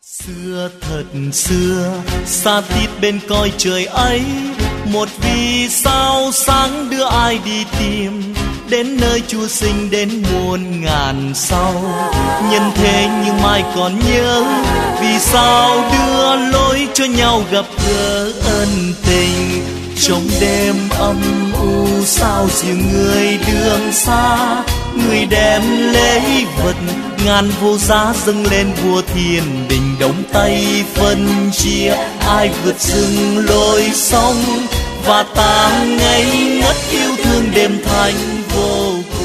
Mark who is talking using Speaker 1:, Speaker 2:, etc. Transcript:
Speaker 1: Xưa thật xưa, xa tít bên cõi trời ấy, một vì sao sáng đưa ai đi tìm, đến nơi Chúa sinh đến muôn ngàn sau. Nhân thế nhưng mai còn nhớ, vì sao đưa lối cho nhau gặp gỡ ân tình. Trong đêm âm u sao dìu người đường xa, người đem lễ vật ngàn vô giá dâng lên vua thiên đình. Đống tay phân chia ai vượt rừng lối sông, và ta ngây ngất yêu thương đêm thanh vô cùng.